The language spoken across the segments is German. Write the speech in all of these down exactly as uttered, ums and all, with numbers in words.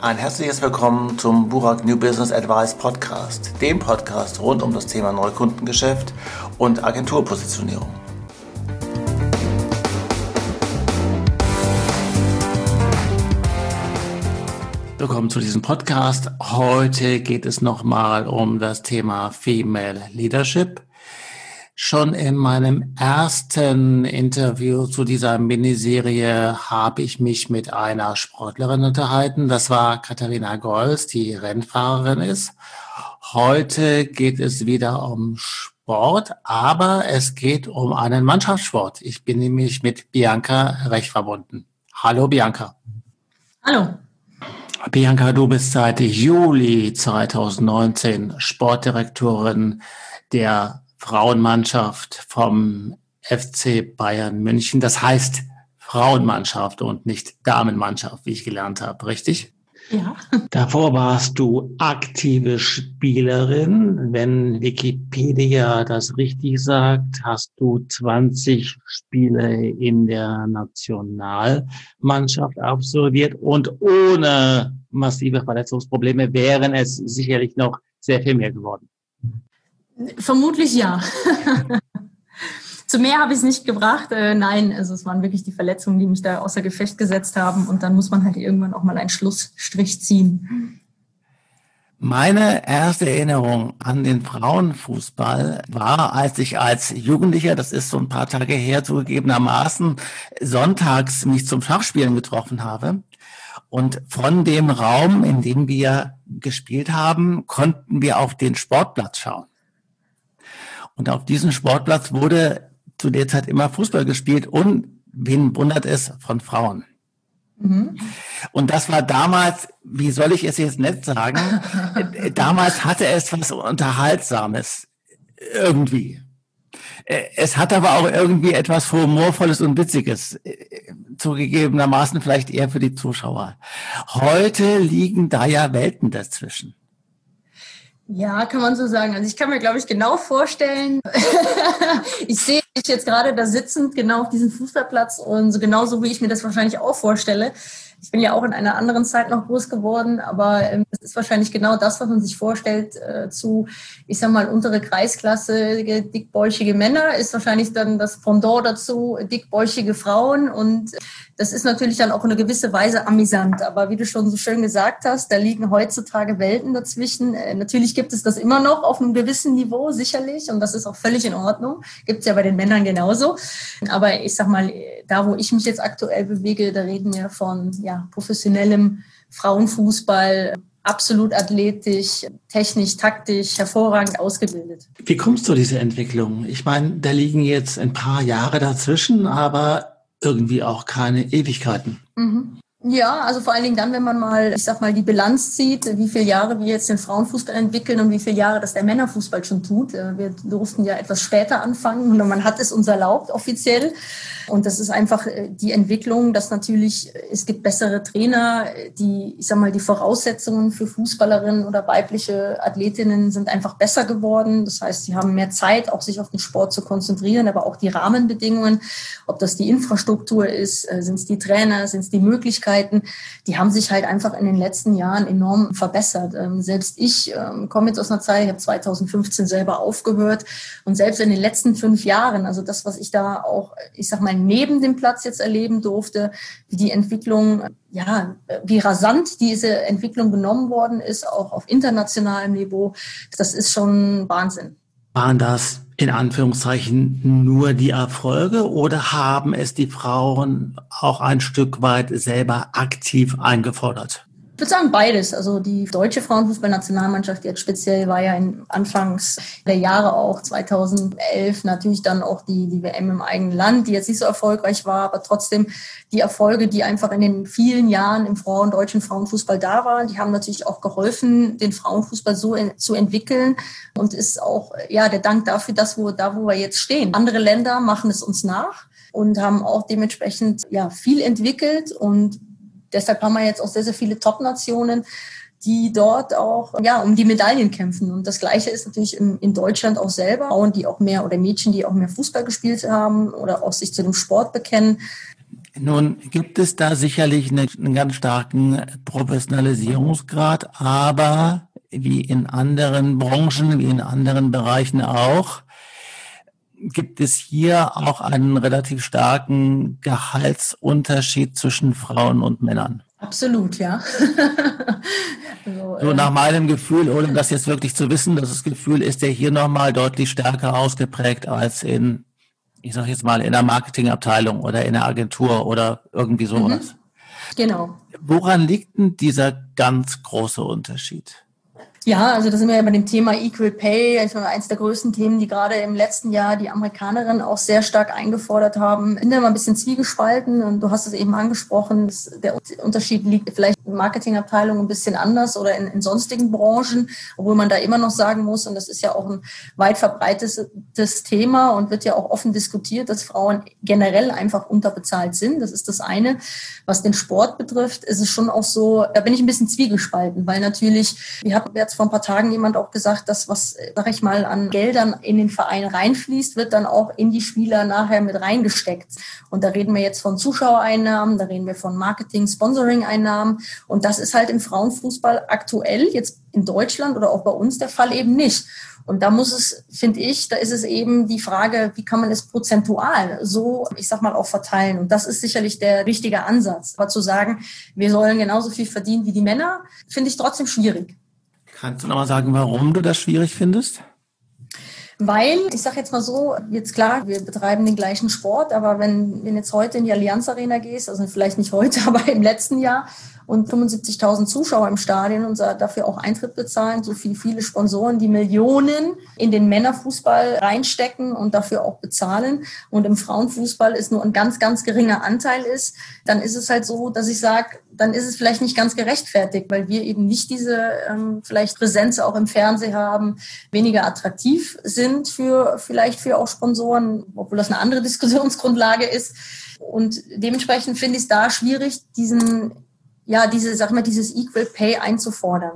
Ein herzliches Willkommen zum Burak New Business Advice Podcast, dem Podcast rund um das Thema Neukundengeschäft und Agenturpositionierung. Willkommen zu diesem Podcast. Heute geht es nochmal um das Thema Female Leadership. Schon in meinem ersten Interview zu dieser Miniserie habe ich mich mit einer Sportlerin unterhalten. Das war Katharina Golz, die Rennfahrerin ist. Heute geht es wieder um Sport, aber es geht um einen Mannschaftssport. Ich bin nämlich mit Bianca Rech verbunden. Hallo Bianca. Hallo. Bianca, du bist seit Juli zweitausendneunzehn Sportdirektorin der Frauenmannschaft vom F C Bayern München. Das heißt Frauenmannschaft und nicht Damenmannschaft, wie ich gelernt habe, richtig? Ja. Davor warst du aktive Spielerin. Wenn Wikipedia das richtig sagt, hast du zwanzig Spiele in der Nationalmannschaft absolviert und ohne massive Verletzungsprobleme wären es sicherlich noch sehr viel mehr geworden. Vermutlich ja. Zu mehr habe ich es nicht gebracht. Äh, nein, also es waren wirklich die Verletzungen, die mich da außer Gefecht gesetzt haben. Und dann muss man halt irgendwann auch mal einen Schlussstrich ziehen. Meine erste Erinnerung an den Frauenfußball war, als ich als Jugendlicher, das ist so ein paar Tage her zugegebenermaßen, sonntags mich zum Schachspielen getroffen habe. Und von dem Raum, in dem wir gespielt haben, konnten wir auf den Sportplatz schauen. Und auf diesem Sportplatz wurde zu der Zeit immer Fußball gespielt und, wen wundert es, von Frauen. Mhm. Und das war damals, wie soll ich es jetzt nett sagen, damals hatte es was Unterhaltsames irgendwie. Es hat aber auch irgendwie etwas Humorvolles und Witziges, zugegebenermaßen vielleicht eher für die Zuschauer. Heute liegen da ja Welten dazwischen. Ja, kann man so sagen. Also ich kann mir, glaube ich, genau vorstellen, ich sehe dich jetzt gerade da sitzend, genau auf diesem Fußballplatz und so genauso, wie ich mir das wahrscheinlich auch vorstelle. Ich bin ja auch in einer anderen Zeit noch groß geworden, aber es ähm, ist wahrscheinlich genau das, was man sich vorstellt äh, zu, ich sag mal, untere Kreisklasse, dickbäuchige Männer, ist wahrscheinlich dann das Pendant dazu, dickbäuchige Frauen, und das ist natürlich dann auch in einer gewissen Weise amüsant. Aber wie du schon so schön gesagt hast, da liegen heutzutage Welten dazwischen. Äh, natürlich gibt es das immer noch auf einem gewissen Niveau, sicherlich, und das ist auch völlig in Ordnung. Gibt es ja bei den Männern genauso. Aber ich sag mal, da, wo ich mich jetzt aktuell bewege, da reden wir von ja, professionellem Frauenfußball, absolut athletisch, technisch, taktisch, hervorragend ausgebildet. Wie kommst du zu dieser Entwicklung? Ich meine, da liegen jetzt ein paar Jahre dazwischen, aber irgendwie auch keine Ewigkeiten. Mhm. Ja, also vor allen Dingen dann, wenn man mal, ich sag mal, die Bilanz zieht, wie viele Jahre wir jetzt den Frauenfußball entwickeln und wie viele Jahre das der Männerfußball schon tut. Wir durften ja etwas später anfangen und man hat es uns erlaubt, offiziell. Und das ist einfach die Entwicklung, dass natürlich, es gibt bessere Trainer, die, ich sag mal, die Voraussetzungen für Fußballerinnen oder weibliche Athletinnen sind einfach besser geworden. Das heißt, sie haben mehr Zeit, auch sich auf den Sport zu konzentrieren, aber auch die Rahmenbedingungen, ob das die Infrastruktur ist, sind es die Trainer, sind es die Möglichkeiten, die haben sich halt einfach in den letzten Jahren enorm verbessert. Ähm, selbst ich ähm, komme jetzt aus einer Zeit, ich habe zweitausendfünfzehn selber aufgehört, und selbst in den letzten fünf Jahren, also das, was ich da auch, ich sag mal, neben dem Platz jetzt erleben durfte, wie die Entwicklung, ja, wie rasant diese Entwicklung genommen worden ist, auch auf internationalem Niveau, das ist schon Wahnsinn. Waren das in Anführungszeichen nur die Erfolge oder haben es die Frauen auch ein Stück weit selber aktiv eingefordert? Ich würde sagen beides. Also die deutsche Frauenfußballnationalmannschaft jetzt speziell war ja in Anfangs der Jahre auch zweitausendelf natürlich dann auch die, die W M im eigenen Land, die jetzt nicht so erfolgreich war, aber trotzdem die Erfolge, die einfach in den vielen Jahren im Frauen, deutschen Frauenfußball da waren, die haben natürlich auch geholfen, den Frauenfußball so in, zu entwickeln, und ist auch ja der Dank dafür, dass wir da, wo wir jetzt stehen. Andere Länder machen es uns nach und haben auch dementsprechend ja viel entwickelt, und deshalb haben wir jetzt auch sehr, sehr viele Top-Nationen, die dort auch ja um die Medaillen kämpfen. Und das Gleiche ist natürlich in, in Deutschland auch selber. Frauen, die auch mehr, oder Mädchen, die auch mehr Fußball gespielt haben oder auch sich zu dem Sport bekennen. Nun gibt es da sicherlich eine, einen ganz starken Professionalisierungsgrad, aber wie in anderen Branchen, wie in anderen Bereichen auch, gibt es hier auch einen relativ starken Gehaltsunterschied zwischen Frauen und Männern. Absolut, ja. also, So nach meinem Gefühl, ohne das jetzt wirklich zu wissen, das Gefühl ist ja hier nochmal deutlich stärker ausgeprägt als in, ich sage jetzt mal, in der Marketingabteilung oder in der Agentur oder irgendwie sowas. Mhm, genau. Woran liegt denn dieser ganz große Unterschied? Ja, also da sind wir ja bei dem Thema Equal Pay, also eins der größten Themen, die gerade im letzten Jahr die Amerikanerinnen auch sehr stark eingefordert haben. Ich bin da mal ein bisschen zwiegespalten und du hast es eben angesprochen, der Unterschied liegt vielleicht in der Marketingabteilung ein bisschen anders oder in, in sonstigen Branchen, obwohl man da immer noch sagen muss, und das ist ja auch ein weit verbreitetes Thema und wird ja auch offen diskutiert, dass Frauen generell einfach unterbezahlt sind. Das ist das eine. Was den Sport betrifft, ist es schon auch so, da bin ich ein bisschen zwiegespalten, weil natürlich, wir hatten jetzt vor ein paar Tagen jemand auch gesagt, dass was, sag ich mal, an Geldern in den Verein reinfließt, wird dann auch in die Spieler nachher mit reingesteckt. Und da reden wir jetzt von Zuschauereinnahmen, da reden wir von Marketing, Sponsoring-Einnahmen. Und das ist halt im Frauenfußball aktuell jetzt in Deutschland oder auch bei uns der Fall eben nicht. Und da muss es, finde ich, da ist es eben die Frage, wie kann man es prozentual so, ich sag mal, auch verteilen. Und das ist sicherlich der richtige Ansatz. Aber zu sagen, wir sollen genauso viel verdienen wie die Männer, finde ich trotzdem schwierig. Kannst du noch mal sagen, warum du das schwierig findest? Weil, ich sage jetzt mal so, jetzt klar, wir betreiben den gleichen Sport, aber wenn, wenn jetzt heute in die Allianz Arena gehst, also vielleicht nicht heute, aber im letzten Jahr und fünfundsiebzigtausend Zuschauer im Stadion und dafür auch Eintritt bezahlen, so viele, viele Sponsoren, die Millionen in den Männerfußball reinstecken und dafür auch bezahlen und im Frauenfußball ist nur ein ganz, ganz geringer Anteil ist, dann ist es halt so, dass ich sage, dann ist es vielleicht nicht ganz gerechtfertigt, weil wir eben nicht diese ähm, vielleicht Präsenz auch im Fernsehen haben, weniger attraktiv sind für vielleicht für auch Sponsoren, obwohl das eine andere Diskussionsgrundlage ist. Und dementsprechend finde ich es da schwierig, diesen, ja, diese, sag mal, dieses Equal Pay einzufordern.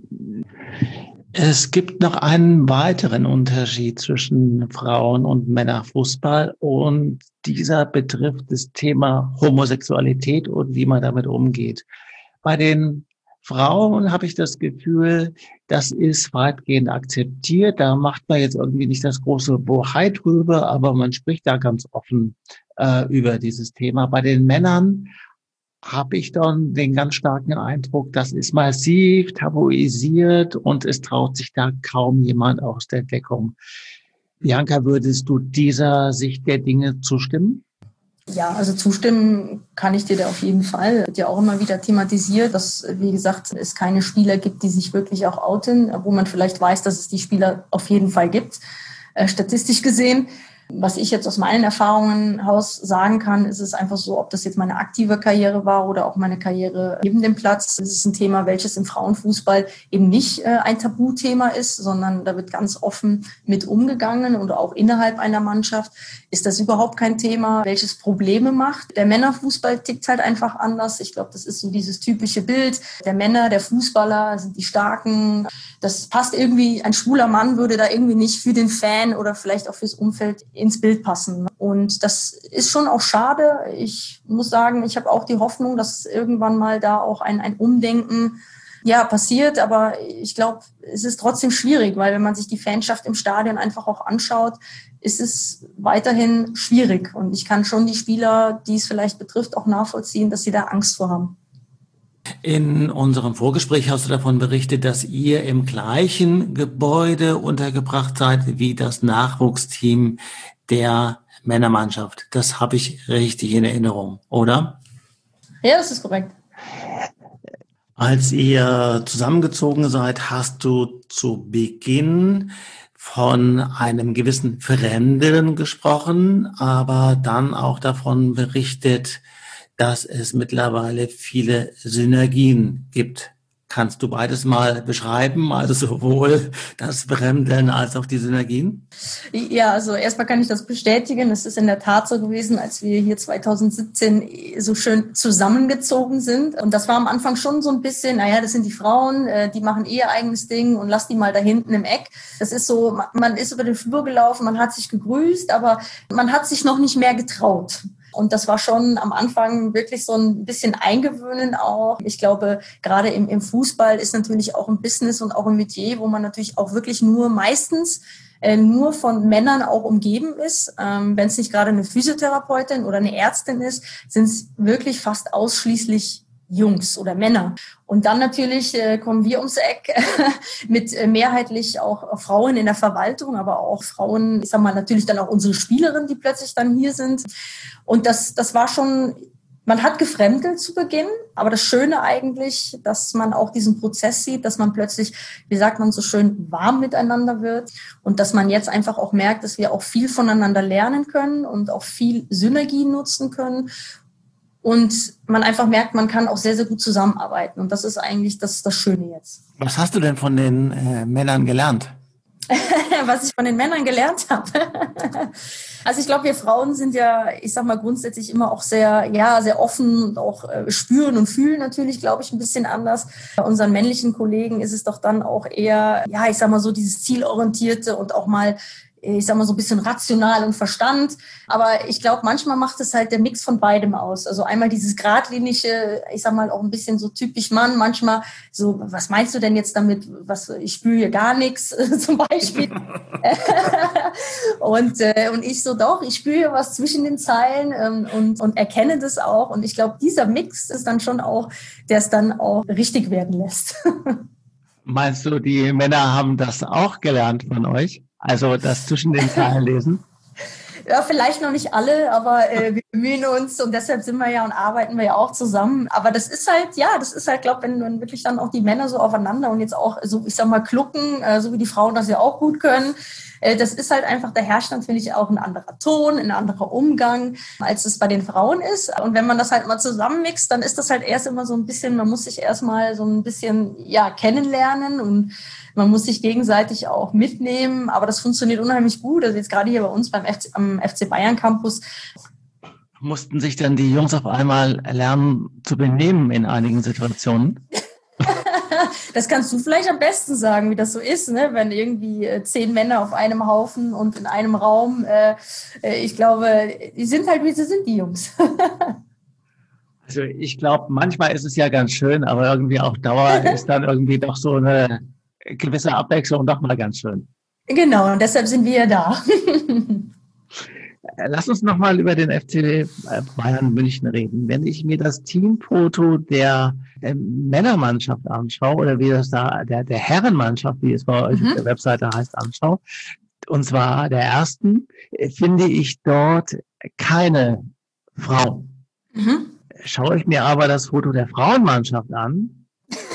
Es gibt noch einen weiteren Unterschied zwischen Frauen- und Männerfußball und dieser betrifft das Thema Homosexualität und wie man damit umgeht. Bei den Frauen habe ich das Gefühl, das ist weitgehend akzeptiert. Da macht man jetzt irgendwie nicht das große Bohai drüber, aber man spricht da ganz offen äh, über dieses Thema. Bei den Männern habe ich dann den ganz starken Eindruck, das ist massiv tabuisiert und es traut sich da kaum jemand aus der Deckung. Bianca, würdest du dieser Sicht der Dinge zustimmen? Ja, also zustimmen kann ich dir da auf jeden Fall. Wird ja auch immer wieder thematisiert, dass, wie gesagt, es keine Spieler gibt, die sich wirklich auch outen, wo man vielleicht weiß, dass es die Spieler auf jeden Fall gibt, äh, statistisch gesehen. Was ich jetzt aus meinen Erfahrungen heraus sagen kann, ist es einfach so, ob das jetzt meine aktive Karriere war oder auch meine Karriere neben dem Platz. Es ist ein Thema, welches im Frauenfußball eben nicht äh, ein Tabuthema ist, sondern da wird ganz offen mit umgegangen und auch innerhalb einer Mannschaft ist das überhaupt kein Thema, welches Probleme macht. Der Männerfußball tickt halt einfach anders. Ich glaube, das ist so dieses typische Bild. Der Männer, der Fußballer sind die Starken. Das passt irgendwie, ein schwuler Mann würde da irgendwie nicht für den Fan oder vielleicht auch fürs Umfeld ins Bild passen. Und das ist schon auch schade. Ich muss sagen, ich habe auch die Hoffnung, dass irgendwann mal da auch ein, ein Umdenken ja, passiert. Aber ich glaube, es ist trotzdem schwierig, weil wenn man sich die Fanschaft im Stadion einfach auch anschaut, ist es weiterhin schwierig. Und ich kann schon die Spieler, die es vielleicht betrifft, auch nachvollziehen, dass sie da Angst vor haben. In unserem Vorgespräch hast du davon berichtet, dass ihr im gleichen Gebäude untergebracht seid wie das Nachwuchsteam der Männermannschaft. Das habe ich richtig in Erinnerung, oder? Ja, das ist korrekt. Als ihr zusammengezogen seid, hast du zu Beginn von einem gewissen Fremden gesprochen, aber dann auch davon berichtet, dass es mittlerweile viele Synergien gibt. Kannst du beides mal beschreiben, also sowohl das Fremdeln als auch die Synergien? Ja, also erstmal kann ich das bestätigen. Es ist in der Tat so gewesen, als wir hier zwanzig siebzehn so schön zusammengezogen sind. Und das war am Anfang schon so ein bisschen, naja, das sind die Frauen, die machen eh ihr eigenes Ding und lass die mal da hinten im Eck. Das ist so, man ist über den Flur gelaufen, man hat sich gegrüßt, aber man hat sich noch nicht mehr getraut. Und das war schon am Anfang wirklich so ein bisschen eingewöhnen auch. Ich glaube, gerade im, im Fußball ist natürlich auch ein Business und auch ein Metier, wo man natürlich auch wirklich nur meistens äh, nur von Männern auch umgeben ist. Ähm, wenn es nicht gerade eine Physiotherapeutin oder eine Ärztin ist, sind es wirklich fast ausschließlich Jungs oder Männer. Und dann natürlich äh, kommen wir ums Eck mit äh, mehrheitlich auch Frauen in der Verwaltung, aber auch Frauen, ich sag mal, natürlich dann auch unsere Spielerinnen, die plötzlich dann hier sind. Und das, das war schon, man hat gefremdelt zu Beginn, aber das Schöne eigentlich, dass man auch diesen Prozess sieht, dass man plötzlich, wie sagt man so schön, warm miteinander wird und dass man jetzt einfach auch merkt, dass wir auch viel voneinander lernen können und auch viel Synergien nutzen können. Und man einfach merkt, man kann auch sehr, sehr gut zusammenarbeiten. Und das ist eigentlich das, das Schöne jetzt. Was hast du denn von den äh, Männern gelernt? Was ich von den Männern gelernt habe. Also ich glaube, wir Frauen sind ja, ich sag mal, grundsätzlich immer auch sehr, ja, sehr offen und auch äh, spüren und fühlen natürlich, glaube ich, ein bisschen anders. Bei unseren männlichen Kollegen ist es doch dann auch eher, ja, ich sag mal so dieses Zielorientierte und auch mal, ich sag mal, so ein bisschen rational und Verstand. Aber ich glaube, manchmal macht es halt der Mix von beidem aus. Also einmal dieses geradlinige, ich sag mal, auch ein bisschen so typisch Mann. Manchmal so, was meinst du denn jetzt damit? Was, ich spüre hier gar nichts, zum Beispiel. und, äh, und ich so, doch, ich spüre was zwischen den Zeilen ähm, und, und erkenne das auch. Und ich glaube, dieser Mix ist dann schon auch, der es dann auch richtig werden lässt. Meinst du, die Männer haben das auch gelernt von euch? Also das zwischen den Zeilen lesen? Ja, vielleicht noch nicht alle, aber äh, wir bemühen uns und deshalb sind wir ja und arbeiten wir ja auch zusammen. Aber das ist halt, ja, das ist halt, glaube ich, wenn, wenn wirklich dann auch die Männer so aufeinander und jetzt auch so, ich sag mal, klucken, äh, so wie die Frauen das ja auch gut können. Äh, das ist halt einfach, da herrscht natürlich auch ein anderer Ton, ein anderer Umgang, als es bei den Frauen ist. Und wenn man das halt mal zusammenmixt, dann ist das halt erst immer so ein bisschen, man muss sich erstmal so ein bisschen, ja, kennenlernen und man muss sich gegenseitig auch mitnehmen, aber das funktioniert unheimlich gut. Also jetzt gerade hier bei uns beim F C, am F C Bayern Campus. Mussten sich dann die Jungs auf einmal lernen zu benehmen in einigen Situationen? Das kannst du vielleicht am besten sagen, wie das so ist, ne? Wenn irgendwie äh, zehn Männer auf einem Haufen und in einem Raum. Äh, äh, ich glaube, die sind halt, wie sie sind, die Jungs. Also ich glaube, manchmal ist es ja ganz schön, aber irgendwie auf Dauer ist dann irgendwie doch so eine gewisse Abwechslung doch mal ganz schön. Genau, und deshalb sind wir ja da. Lass uns nochmal über den F C Bayern München reden. Wenn ich mir das Teamfoto der, der Männermannschaft anschaue oder wie das da, der, der Herrenmannschaft, wie es bei euch mhm. auf der Webseite heißt, anschaue, und zwar der ersten, finde ich dort keine Frau. Mhm. Schaue ich mir aber das Foto der Frauenmannschaft an,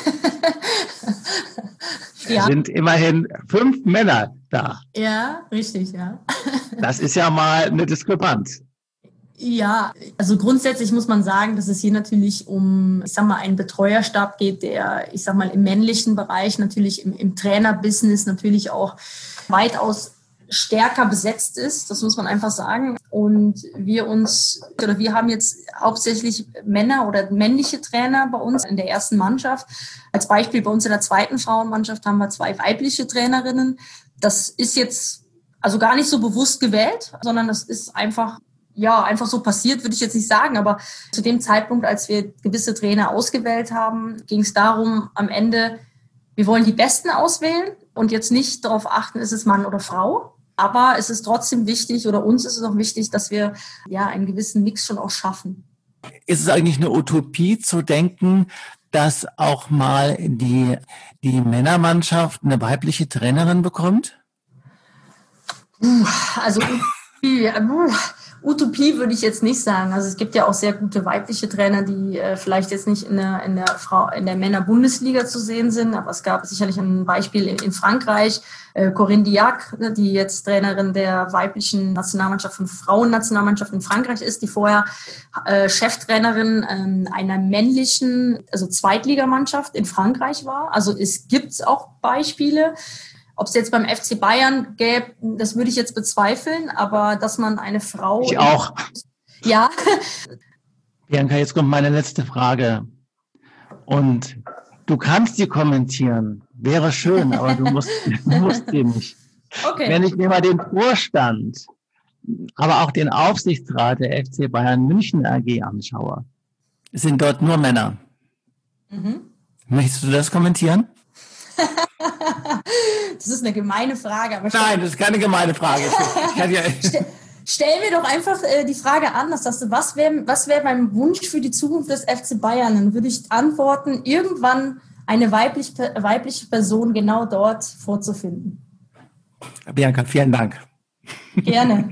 ja. sind immerhin fünf Männer da. Ja, richtig, ja. Das ist ja mal eine Diskrepanz. Ja, also grundsätzlich muss man sagen, dass es hier natürlich um, ich sag mal, einen Betreuerstab geht, der, ich sag mal, im männlichen Bereich, natürlich im, im Trainerbusiness natürlich auch weitaus stärker besetzt ist. Das muss man einfach sagen. Und wir uns, oder wir haben jetzt hauptsächlich Männer oder männliche Trainer bei uns in der ersten Mannschaft. Als Beispiel bei uns in der zweiten Frauenmannschaft haben wir zwei weibliche Trainerinnen. Das ist jetzt also gar nicht so bewusst gewählt, sondern das ist einfach, ja, einfach so passiert, würde ich jetzt nicht sagen. Aber zu dem Zeitpunkt, als wir gewisse Trainer ausgewählt haben, ging es darum, am Ende, wir wollen die Besten auswählen und jetzt nicht darauf achten, ist es Mann oder Frau. Aber es ist trotzdem wichtig, oder uns ist es auch wichtig, dass wir ja einen gewissen Mix schon auch schaffen. Ist es eigentlich eine Utopie zu denken, dass auch mal die, die Männermannschaft eine weibliche Trainerin bekommt? Also Utopie, Utopie würde ich jetzt nicht sagen. Also es gibt ja auch sehr gute weibliche Trainer, die äh, vielleicht jetzt nicht in der, in der Frau, in der Männer-Bundesliga zu sehen sind, aber es gab sicherlich ein Beispiel in, in Frankreich, äh, Corinne Diacre, die jetzt Trainerin der weiblichen Nationalmannschaft und Frauennationalmannschaft in Frankreich ist, die vorher äh, Cheftrainerin äh, einer männlichen, also Zweitligamannschaft in Frankreich war. Also es gibt auch Beispiele. Ob es jetzt beim F C Bayern gäbe, das würde ich jetzt bezweifeln, aber dass man eine Frau... Ich auch. Ja. Bianca, jetzt kommt meine letzte Frage. Und du kannst die kommentieren. Wäre schön, aber du musst, du musst die nicht. Okay. Wenn ich mir mal den Vorstand aber auch den Aufsichtsrat der F C Bayern München A G anschaue, sind dort nur Männer. Mhm. Möchtest du das kommentieren? Das ist eine gemeine Frage. Aber Nein, das ist keine gemeine Frage. Ich kann ja Stell, stell mir doch einfach äh, die Frage anders, dass du, was wäre was wär mein Wunsch für die Zukunft des F C Bayern? Dann würde ich antworten, irgendwann eine weiblich, weibliche Person genau dort vorzufinden. Bianca, vielen Dank. Gerne.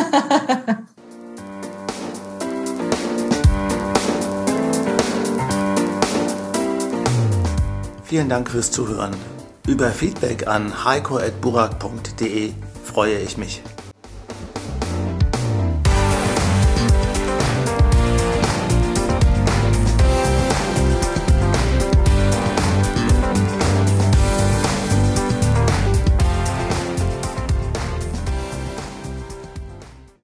Vielen Dank fürs Zuhören. Über Feedback an heiko at burak punkt de freue ich mich.